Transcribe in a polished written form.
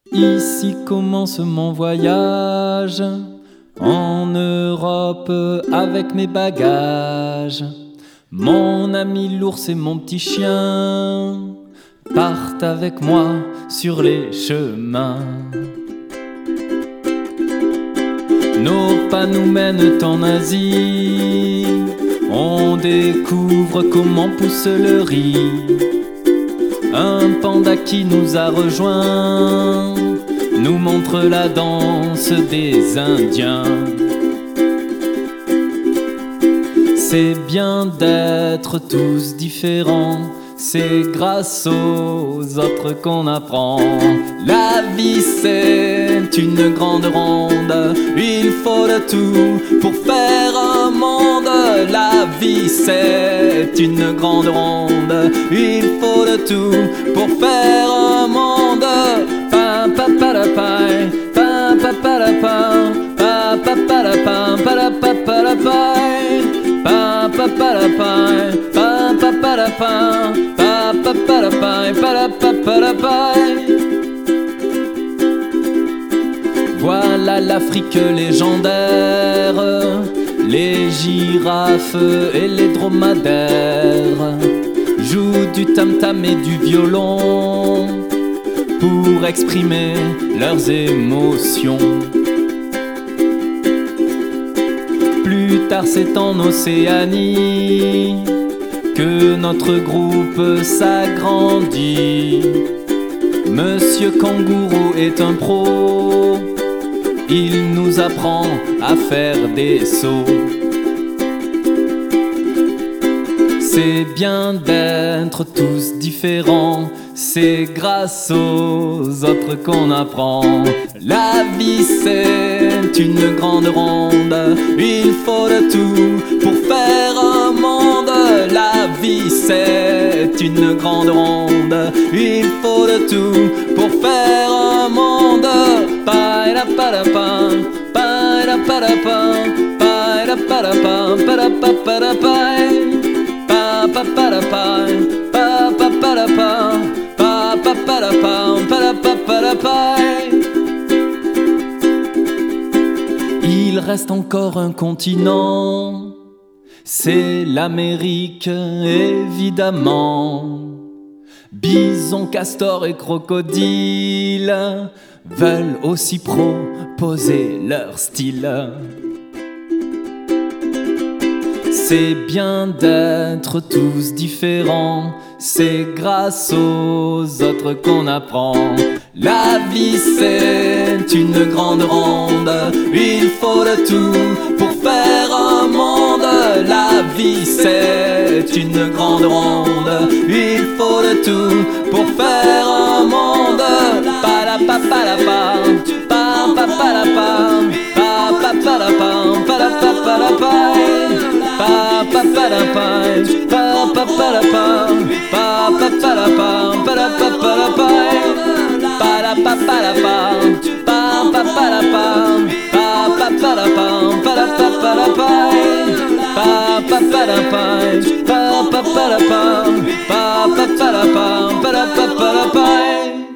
Ici commence mon voyage, en Europe avec mes bagages. Mon ami l'ours et mon petit chien partent avec moi sur les chemins. Nos pas nous mènent en Asie, on découvre comment pousse le riz. Un panda qui nous a rejoints nous montre la danse des Indiens. C'est bien d'être tous différents, c'est grâce aux autres qu'on apprend. La vie c'est une grande ronde, il faut de tout pour faire un monde. La vie c'est une grande ronde, il faut de tout pour faire un monde. Pa pa pa la pa, pa pa pa la pa, pa pa pa la pa, pa la pa pa la pa, pa pa pa la pa, pa pa pa la pa, pa pa pa la pa, pa la pa pa la pa. Voilà l'Afrique légendaire, les girafes et les dromadaires jouent du tam-tam et du violon pour exprimer leurs émotions. Plus tard c'est en Océanie que notre groupe s'agrandit. Monsieur Kangourou est un pro, il nous apprend à faire des sauts. C'est bien d'être tous différents, c'est grâce aux autres qu'on apprend. La vie c'est une grande ronde, il faut de tout pour faire un monde. La vie c'est une grande ronde, il faut de tout pour faire un monde. Pa la pa la pa, pa la pa la pa, pa la pa la pa, pa la pa pa la pa, pa pa pa la pa, pa pa pa la pa, pa pa pa la pa, pa la pa pa la pa. Il reste encore un continent, c'est l'Amérique évidemment. Bison, castor et crocodile veulent aussi proposer leur style. C'est bien d'être tous différents, c'est grâce aux autres qu'on apprend. La vie c'est une grande ronde, il faut de tout pour faire un monde. La vie c'est une grande ronde, il faut de tout pour faire un monde. Pa la pa pa la pa, pa pa pa la pa, pa pa pa la pa, pa la pa pa la pa, pa pa pa la pa, pa pa pa la pa, pa pa pa la pa, pa la pa pa la pa, pa la pa pa la pa, pa pa pa la pa, pa pa pa la pa, pa la pa pa la pa, pa pa pa la pa, pa pa pa la pa, pa pa pa la pa, pa la pa pa la pa.